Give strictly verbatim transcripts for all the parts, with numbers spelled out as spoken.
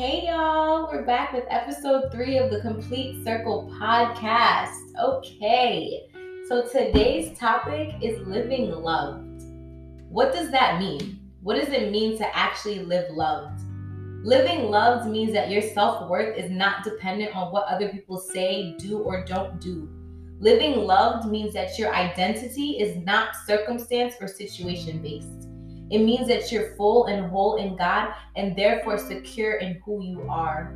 Hey y'all, we're back with episode three of the Complete Circle podcast. Okay, so today's topic is living loved. What does that mean? What does it mean to actually live loved? Living loved means that your self-worth is not dependent on what other people say, do, or don't do. Living loved means that your identity is not circumstance or situation based. It means that you're full and whole in God and therefore secure in who you are.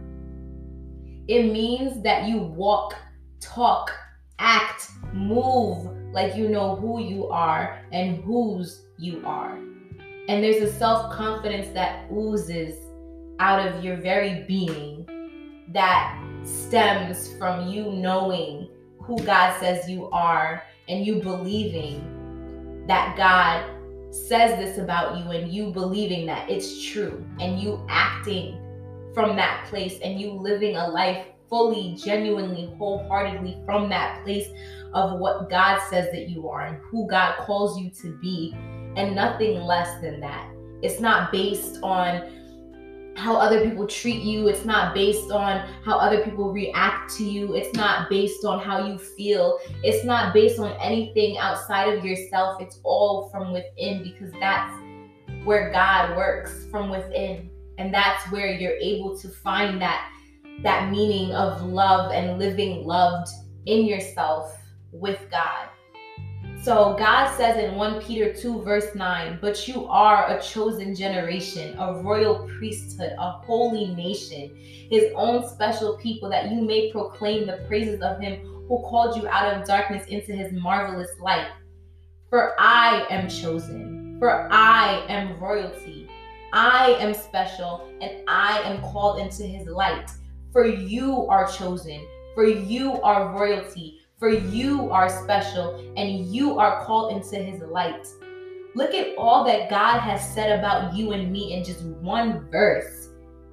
It means that you walk, talk, act, move like you know who you are and whose you are. And there's a self-confidence that oozes out of your very being that stems from you knowing who God says you are and you believing that God says this about you and you believing that it's true and you acting from that place and you living a life fully, genuinely, wholeheartedly from that place of what God says that you are and who God calls you to be and nothing less than that. It's not based on how other people treat you. It's not based on how other people react to you. It's not based on how you feel. It's not based on anything outside of yourself. It's all from within because that's where God works, from within. And that's where you're able to find that, that meaning of love and living loved in yourself with God. So God says in First Peter two verse nine, but you are a chosen generation, a royal priesthood, a holy nation, his own special people, that you may proclaim the praises of him who called you out of darkness into his marvelous light. For I am chosen, for I am royalty, I am special, and I am called into his light. For you are chosen, for you are royalty, for you are special, and you are called into his light. Look at all that God has said about you and me in just one verse.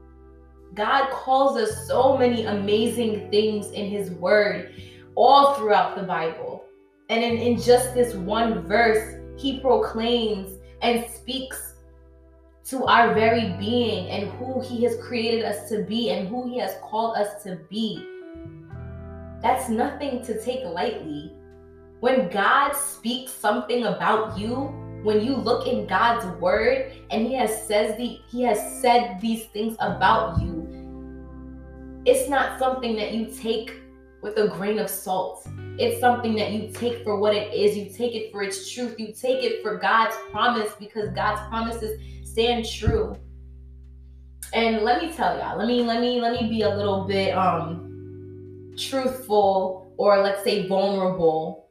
God calls us so many amazing things in his word all throughout the Bible. And in, in just this one verse, he proclaims and speaks to our very being and who he has created us to be and who he has called us to be. That's nothing to take lightly. When God speaks something about you, when you look in God's word and he has says the he has said these things about you, it's not something that you take with a grain of salt. It's something that you take for what it is. You take it for its truth. You take it for God's promise because God's promises stand true. And let me tell y'all, let me let me let me be a little bit um truthful, or let's say vulnerable.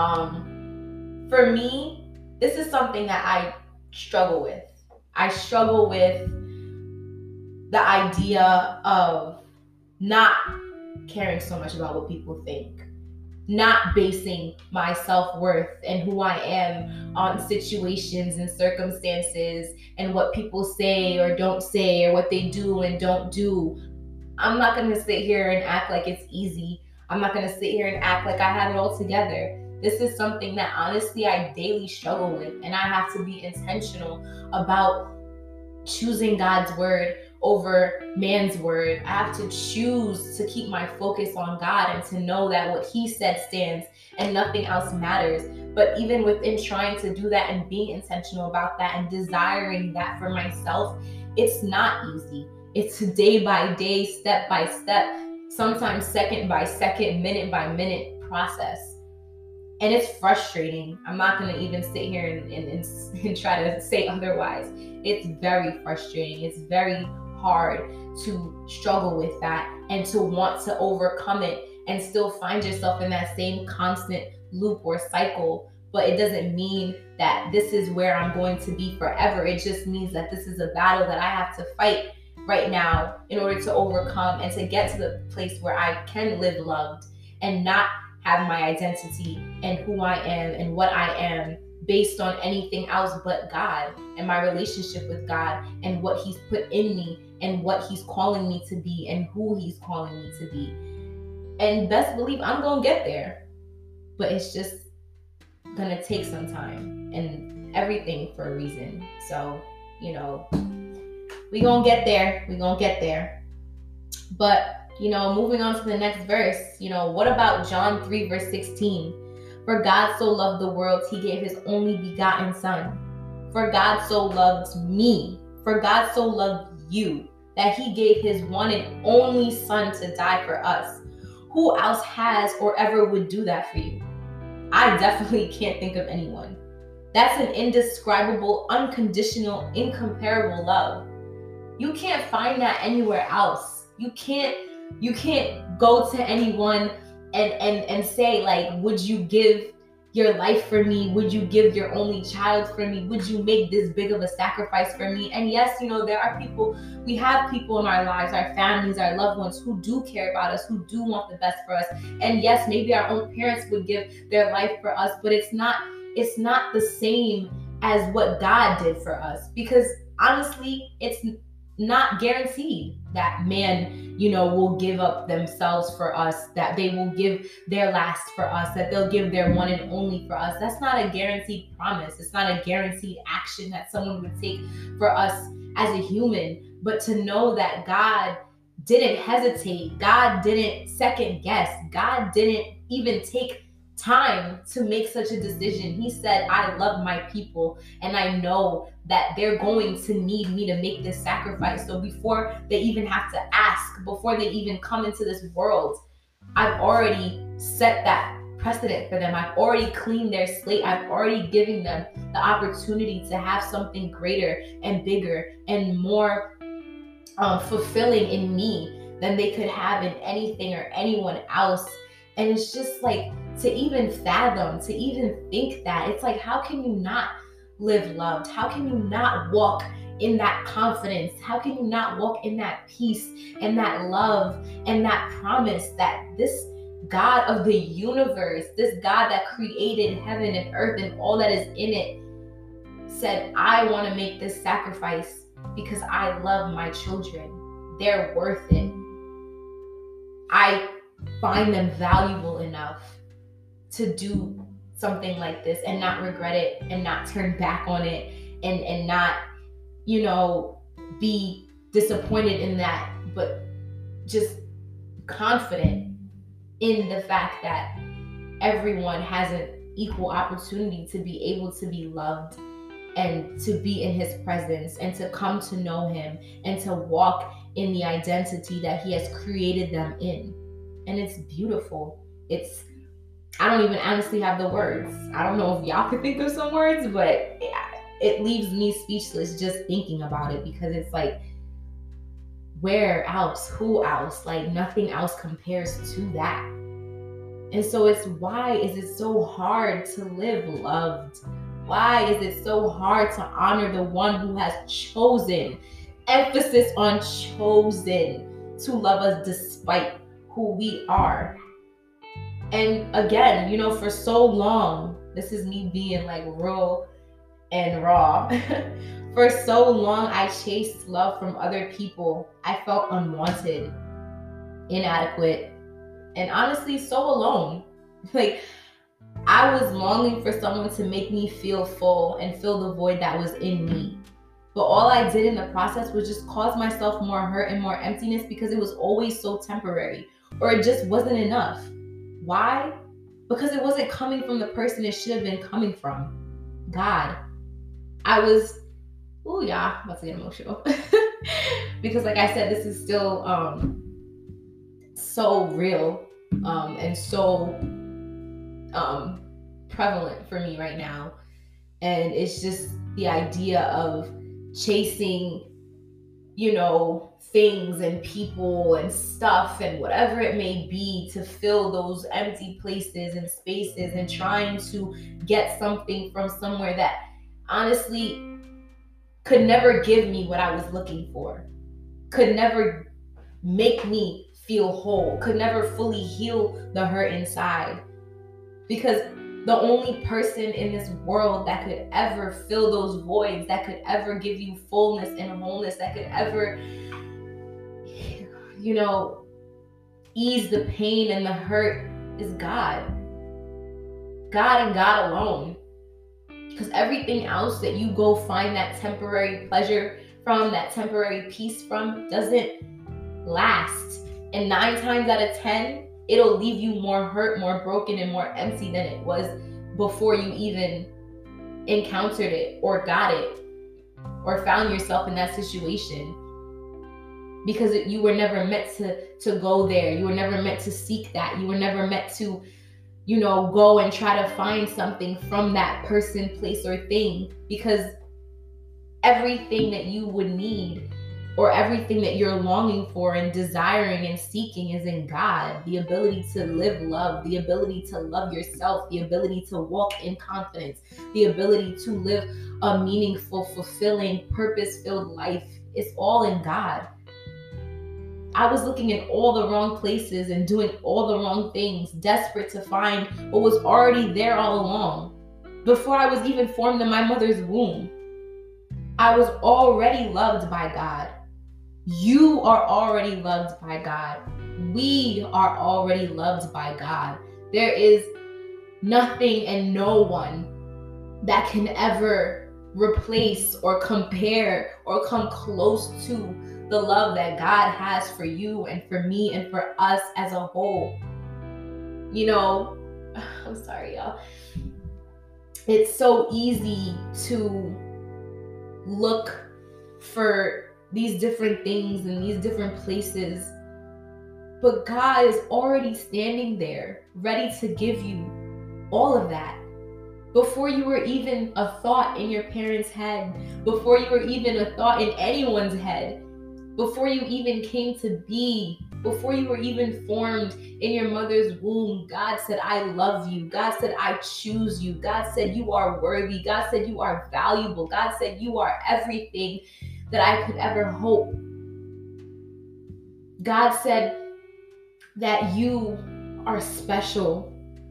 Um, for me, this is something that I struggle with. I struggle with the idea of not caring so much about what people think, not basing my self-worth and who I am on situations and circumstances and what people say or don't say or what they do and don't do. I'm not going to sit here and act like it's easy. I'm not going to sit here and act like I have it all together. This is something that honestly I daily struggle with, and I have to be intentional about choosing God's word over man's word. I have to choose to keep my focus on God and to know that what he said stands and nothing else matters. But even within trying to do that and being intentional about that and desiring that for myself, it's not easy. It's a day by day, step by step, sometimes second by second, minute by minute process. And it's frustrating. I'm not going to even sit here and, and, and, and try to say otherwise. It's very frustrating. It's very hard to struggle with that and to want to overcome it and still find yourself in that same constant loop or cycle. But it doesn't mean that this is where I'm going to be forever. It just means that this is a battle that I have to fight right now in order to overcome and to get to the place where I can live loved and not have my identity and who I am and what I am based on anything else but God and my relationship with God and what he's put in me and what he's calling me to be and who he's calling me to be. And best believe I'm gonna get there, but it's just gonna take some time and everything for a reason. So, you know, we gonna get there. We gonna get there. But, you know, moving on to the next verse, you know, what about John three, verse sixteen? For God so loved the world, he gave his only begotten son. For God so loved me. For God so loved you that he gave his one and only son to die for us. Who else has or ever would do that for you? I definitely can't think of anyone. That's an indescribable, unconditional, incomparable love. You can't find that anywhere else. You can't you can't go to anyone and and and say, like, would you give your life for me? Would you give your only child for me? Would you make this big of a sacrifice for me? And yes, you know, there are people, we have people in our lives, our families, our loved ones who do care about us, who do want the best for us. And yes, maybe our own parents would give their life for us, but it's not it's not the same as what God did for us, because honestly, it's not guaranteed that man, you know, will give up themselves for us, that they will give their last for us, that they'll give their one and only for us. That's not a guaranteed promise. It's not a guaranteed action that someone would take for us as a human. But to know that God didn't hesitate, God didn't second guess, God didn't even take time to make such a decision. He said, I love my people and I know that they're going to need me to make this sacrifice. So before they even have to ask, before they even come into this world, I've already set that precedent for them. I've already cleaned their slate. I've already given them the opportunity to have something greater and bigger and more um, fulfilling in me than they could have in anything or anyone else. And it's just like, to even fathom, to even think that, it's like, how can you not live loved? How can you not walk in that confidence? How can you not walk in that peace and that love and that promise that this God of the universe, this God that created heaven and earth and all that is in it, said, I want to make this sacrifice because I love my children. They're worth it. I find them valuable enough to do something like this and not regret it and not turn back on it and, and not, you know, be disappointed in that, but just confident in the fact that everyone has an equal opportunity to be able to be loved and to be in his presence and to come to know him and to walk in the identity that he has created them in. And it's beautiful. It's, I don't even honestly have the words. I don't know if y'all could think of some words, but it, it leaves me speechless just thinking about it, because it's like, where else? Who else? Like, nothing else compares to that. And so it's, why is it so hard to live loved? Why is it so hard to honor the one who has chosen, emphasis on chosen, to love us despite who we are? And again, you know, for so long, this is me being like real and raw. For so long, I chased love from other people. I felt unwanted, inadequate, and honestly, so alone. Like, I was longing for someone to make me feel full and fill the void that was in me. But all I did in the process was just cause myself more hurt and more emptiness, because it was always so temporary, or it just wasn't enough. Why? Because it wasn't coming from the person it should have been coming from, God. I was, ooh, yeah, I'm about to get emotional. Because like I said, this is still um, so real um, and so um, prevalent for me right now. And it's just the idea of chasing, you know, things and people and stuff and whatever it may be to fill those empty places and spaces, and trying to get something from somewhere that honestly could never give me what I was looking for, could never make me feel whole, could never fully heal the hurt inside. Because the only person in this world that could ever fill those voids, that could ever give you fullness and wholeness, that could ever, you know, ease the pain and the hurt is God. God and God alone. Because everything else that you go find that temporary pleasure from, that temporary peace from, doesn't last. And nine times out of ten, it'll leave you more hurt, more broken, and more empty than it was before you even encountered it or got it or found yourself in that situation. Because it, you were never meant to, to go there. You were never meant to seek that. You were never meant to, you know, go and try to find something from that person, place, or thing. Because everything that you would need or everything that you're longing for and desiring and seeking is in God. The ability to live love, the ability to love yourself, the ability to walk in confidence, the ability to live a meaningful, fulfilling, purpose-filled life. It's all in God. I was looking in all the wrong places and doing all the wrong things, desperate to find what was already there all along. Before I was even formed in my mother's womb, I was already loved by God. You are already loved by God. We are already loved by God. There is nothing and no one that can ever replace or compare or come close to the love that God has for you and for me and for us as a whole. You know, I'm sorry, y'all. It's so easy to look for these different things in these different places, but God is already standing there ready to give you all of that before you were even a thought in your parents' head, before you were even a thought in anyone's head, before you even came to be, before you were even formed in your mother's womb. God said, I love you. God said, I choose you. God said, you are worthy. God said, you are valuable. God said, you are everything that I could ever hope. God said that you are special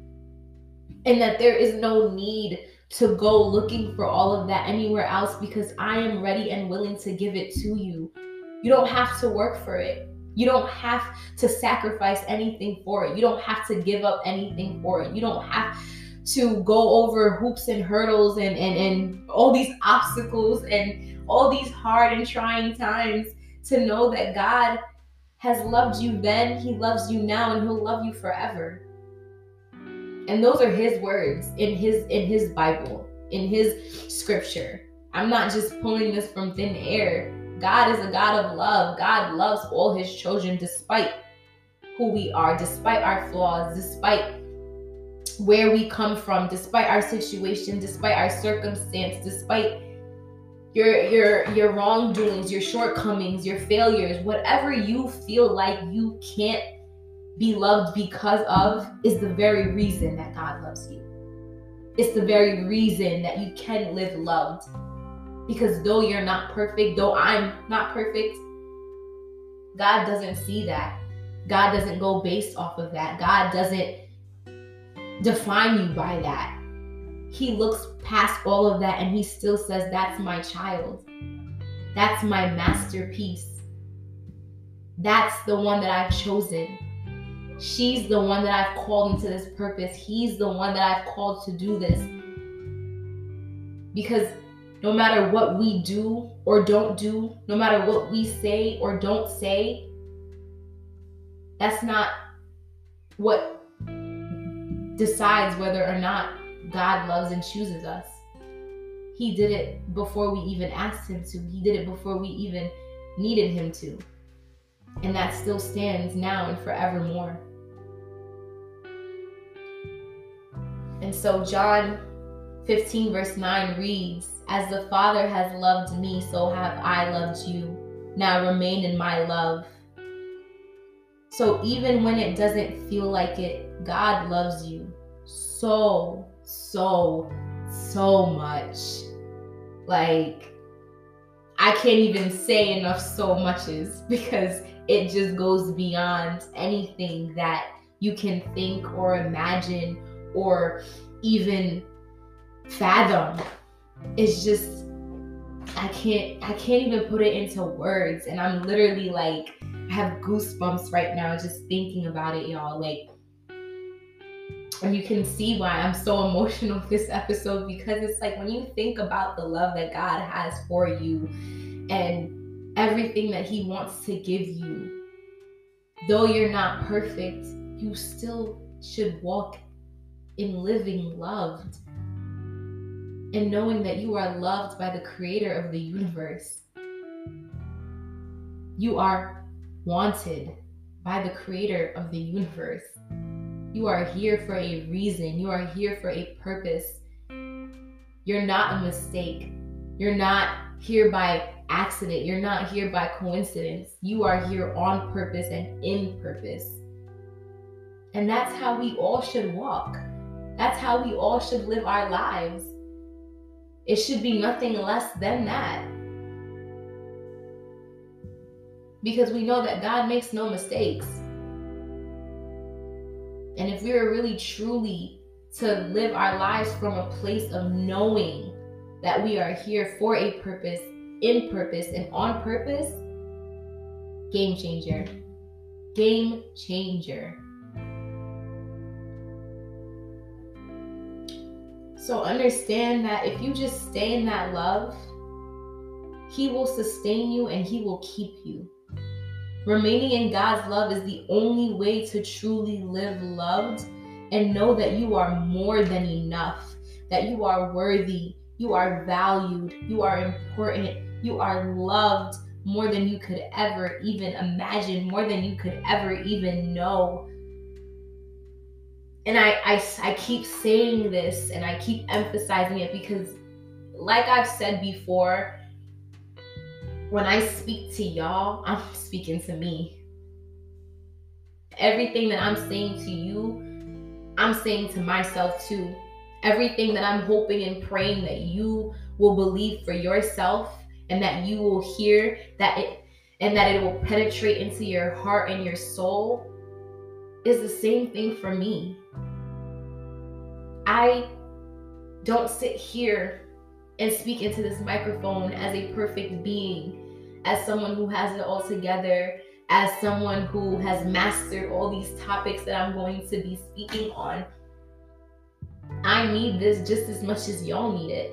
and that there is no need to go looking for all of that anywhere else, because I am ready and willing to give it to you. You don't have to work for it. You don't have to sacrifice anything for it. You don't have to give up anything for it. You don't have to go over hoops and hurdles and, and, and all these obstacles and all these hard and trying times to know that God has loved you then, he loves you now, and he'll love you forever. And those are his words in his in his Bible, in his scripture. I'm not just pulling this from thin air. God is a God of love. God loves all his children despite who we are, despite our flaws, despite where we come from, despite our situation, despite our circumstance, despite your your your wrongdoings, your shortcomings, your failures, whatever you feel like you can't be loved because of is the very reason that God loves you. It's the very reason that you can live loved. Because though you're not perfect, though I'm not perfect, God doesn't see that. God doesn't go based off of that. God doesn't define you by that. He looks past all of that and he still says, that's my child. That's my masterpiece. That's the one that I've chosen. She's the one that I've called into this purpose. He's the one that I've called to do this. Because no matter what we do or don't do, no matter what we say or don't say, that's not what decides whether or not God loves and chooses us. He did it before we even asked him to. He did it before we even needed him to. And that still stands now and forevermore. And so John fifteen verse nine reads, as the Father has loved me, so have I loved you. Now remain in my love. So even when it doesn't feel like it, God loves you so, so, so much. Like, I can't even say enough so muches because it just goes beyond anything that you can think or imagine or even fathom. It's just, I can't, I can't even put it into words. And I'm literally like, I have goosebumps right now just thinking about it, y'all. Like, and you can see why I'm so emotional this episode, because it's like when you think about the love that God has for you and everything that he wants to give you, though you're not perfect, you still should walk in living loved and knowing that you are loved by the creator of the universe. You are wanted by the creator of the universe. You are here for a reason. You are here for a purpose. You're not a mistake. You're not here by accident. You're not here by coincidence. You are here on purpose and in purpose. And that's how we all should walk. That's how we all should live our lives. It should be nothing less than that. Because we know that God makes no mistakes. And if we are really truly to live our lives from a place of knowing that we are here for a purpose, in purpose, and on purpose, game changer. Game changer. So understand that if you just stay in that love, He will sustain you and He will keep you. Remaining in God's love is the only way to truly live loved and know that you are more than enough, that you are worthy, you are valued, you are important, you are loved more than you could ever even imagine, more than you could ever even know. And I, I, I keep saying this and I keep emphasizing it because, like I've said before, when I speak to y'all, I'm speaking to me. Everything that I'm saying to you, I'm saying to myself too. Everything that I'm hoping and praying that you will believe for yourself and that you will hear that it and that it will penetrate into your heart and your soul is the same thing for me. I don't sit here and speak into this microphone as a perfect being, as someone who has it all together, as someone who has mastered all these topics that I'm going to be speaking on. I need this just as much as y'all need it.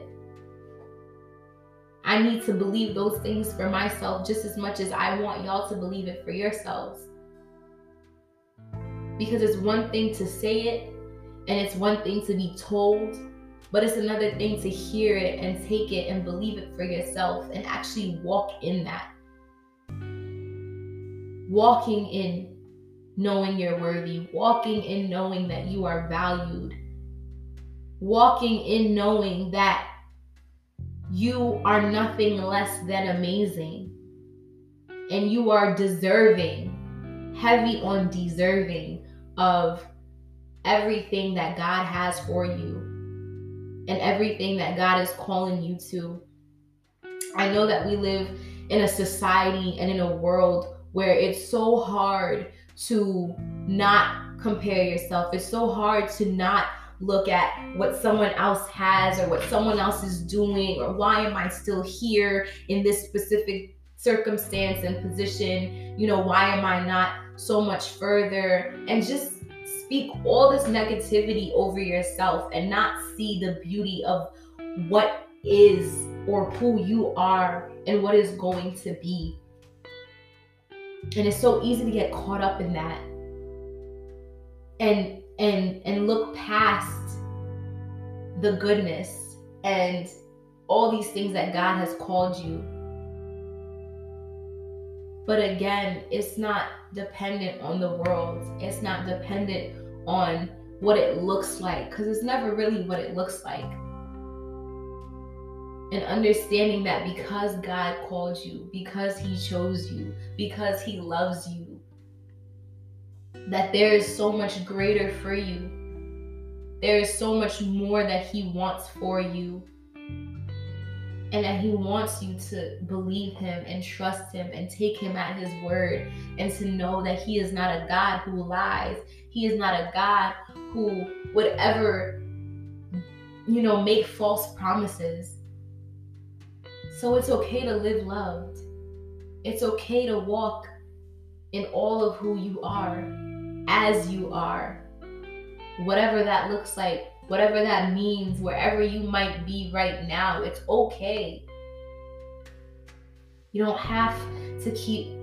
I need to believe those things for myself just as much as I want y'all to believe it for yourselves. Because it's one thing to say it, and it's one thing to be told, but it's another thing to hear it and take it and believe it for yourself and actually walk in that. Walking in knowing you're worthy, walking in knowing that you are valued, walking in knowing that you are nothing less than amazing and you are deserving, heavy on deserving of everything that God has for you and everything that God is calling you to. I know that we live in a society and in a world where it's so hard to not compare yourself. It's so hard to not look at what someone else has or what someone else is doing, or why am I still here in this specific circumstance and position? You know, why am I not so much further? And just speak all this negativity over yourself and not see the beauty of what is or who you are and what is going to be. And it's so easy to get caught up in that and and and look past the goodness and all these things that God has called you. But again, it's not dependent on the world. It's not dependent on what it looks like, because it's never really what it looks like. And understanding that because God called you, because He chose you, because He loves you, that there is so much greater for you. There is so much more that He wants for you. And that He wants you to believe Him and trust Him and take Him at His word, and to know that He is not a God who lies. He is not a God who would ever, you know, make false promises. So it's okay to live loved. It's okay to walk in all of who you are, as you are. Whatever that looks like, whatever that means, wherever you might be right now, it's okay. You don't have to keep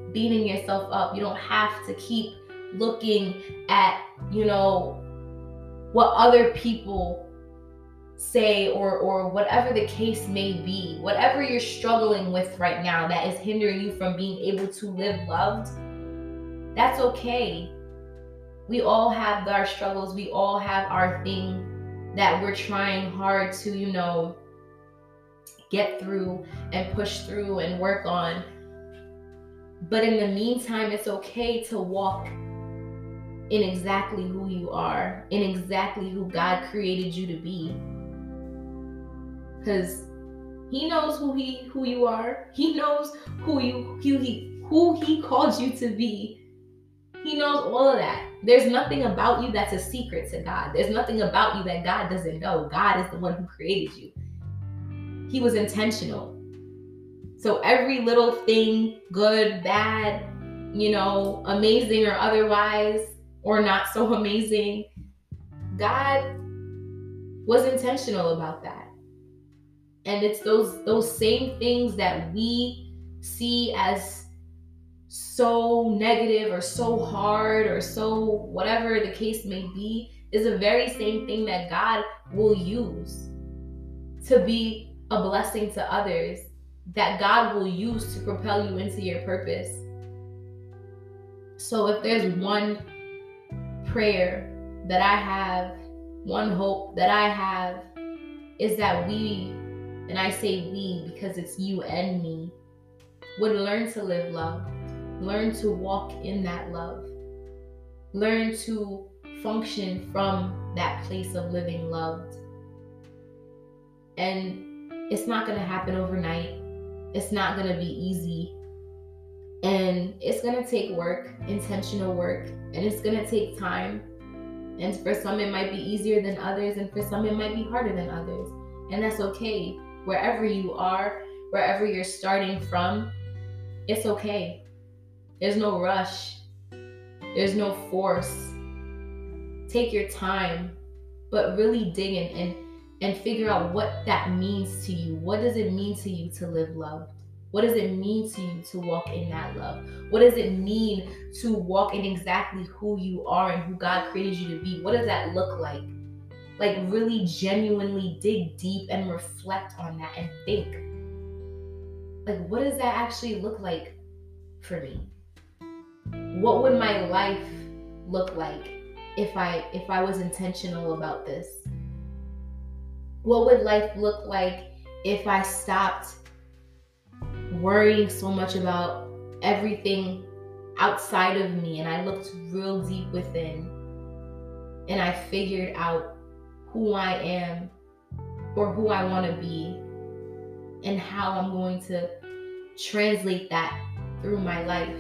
beating yourself up. You don't have to keep looking at, you know, what other people say, or or whatever the case may be. Whatever you're struggling with right now that is hindering you from being able to live loved, that's okay. We all have our struggles. We all have our thing that we're trying hard to, you know, get through and push through and work on. But in the meantime, it's okay to walk in exactly who you are, in exactly who God created you to be. Because He knows who he who you are. He knows who you who he who he called you to be. He knows all of that. There's nothing about you that's a secret to God. There's nothing about you that God doesn't know. God is the one who created you. He was intentional. So every little thing, good, bad, you know, amazing or otherwise, or not so amazing, God was intentional about that. And it's those those same things that we see as so negative or so hard or so whatever the case may be, is the very same thing that God will use to be a blessing to others, that God will use to propel you into your purpose. So if there's one prayer that I have, one hope that I have, is that we, and I say we because it's you and me, would learn to live love, learn to walk in that love, learn to function from that place of living loved. And it's not going to happen overnight. It's not going to be easy. And it's going to take work, intentional work, and it's going to take time. And for some, it might be easier than others, and for some, it might be harder than others. And that's okay. Wherever you are, wherever you're starting from, it's okay. There's no rush. There's no force. Take your time, but really dig in and, and figure out what that means to you. What does it mean to you to live loved? What does it mean to you to walk in that love? What does it mean to walk in exactly who you are and who God created you to be? What does that look like? Like really genuinely dig deep and reflect on that and think, like, what does that actually look like for me? What would my life look like if I if I was intentional about this? What would life look like if I stopped worrying so much about everything outside of me and I looked real deep within and I figured out who I am or who I want to be and how I'm going to translate that through my life?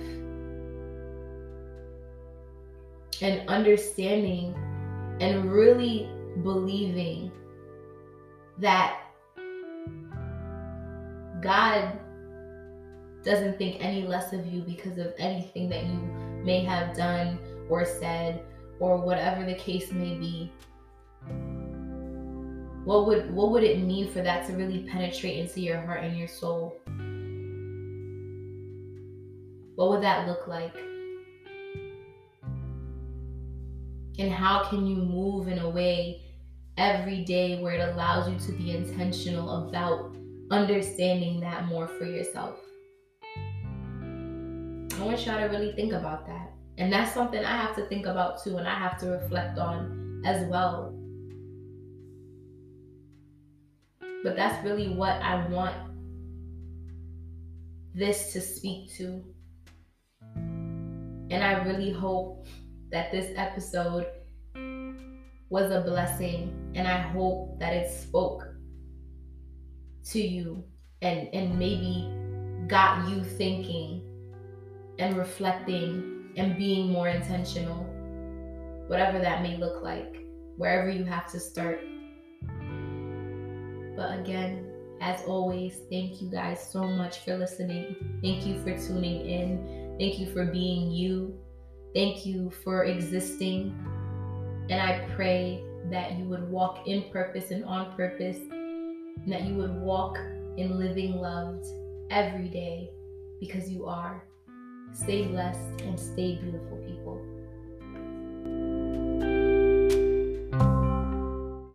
And understanding and really believing that God doesn't think any less of you because of anything that you may have done or said or whatever the case may be. What would what would it mean for that to really penetrate into your heart and your soul? What would that look like? And how can you move in a way every day where it allows you to be intentional about understanding that more for yourself? I want y'all to really think about that. And that's something I have to think about too, and I have to reflect on as well. But that's really what I want this to speak to. And I really hope that this episode was a blessing, and I hope that it spoke to you and, and maybe got you thinking and reflecting and being more intentional, whatever that may look like, wherever you have to start. But again, as always, thank you guys so much for listening. Thank you for tuning in. Thank you for being you. Thank you for existing. And I pray that you would walk in purpose and on purpose, and that you would walk in living loved every day, because you are. Stay blessed and stay beautiful, people.